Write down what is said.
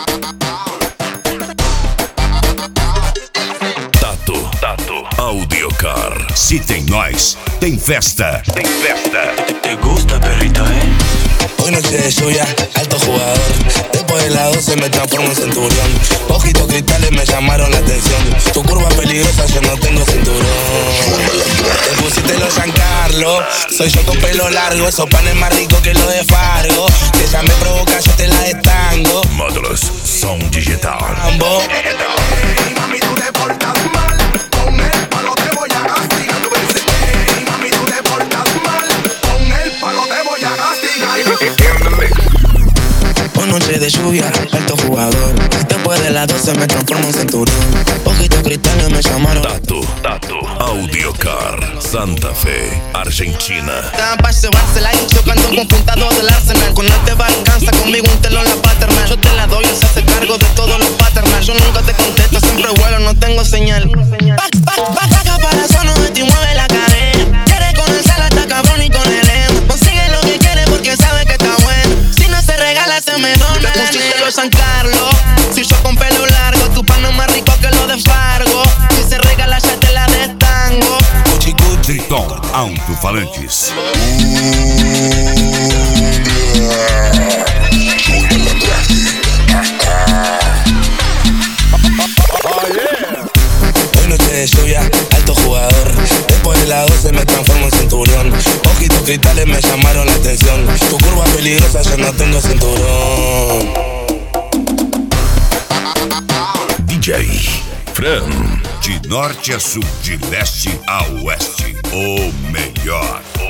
Tato Audiocar. Se tem nós, tem festa. Tem festa. ¿Te gusta, perrita, Hoy noche de lluvia, alto jugador. Después de las 12 me transformo en centurión. Ojitos cristales me llamaron la atención. Tu curva peligrosa, yo no tengo cinturón. Te pusiste los Giancarlo. Soy yo con pelo largo. Esos panes más ricos que los de Fargo. Que ya me provoca, yo te la destango. Módulos som digital. Ambo. Hey, mami, tú te portas mal. Con el palo te voy a castigar. Hey, mami, tú te portas mal. Con el palo te voy a castigar. Hoy noche de lluvia, alto jugador. Después de las 12 me transformo en centurión. Ojitos cristales me llamaron. Tato Audiocar. Santa Fe, Argentina. Para llevársela y chocando con puntados del Arsenal. Con él te va alcanza, conmigo un telón la paternal. Yo te la doy, él se hace cargo de todos los paternal. Yo nunca te contesto, siempre vuelo, no tengo señal. Baja caparazón, no te mueve la cadena. Quiere con el sal hasta cabrón y con el emo. Consigue lo que quiere porque sabe que está bueno. Si no se regala, se me dona. Me pusiste los San Carlos. Si yo con pelo largo, tu pan es más rico que lo de Fargo. Si se regala, ya te la destango. Triton Alto-Falantes. Hoy noche de lluvia, alto jugador. Después de las 12 me transformo en centurión. Ojitos cristales me llamaron la atención. Tu curva peligrosa, yo no tengo cinturón. DJ Fran. De norte a sul, de leste a oeste. O melhor.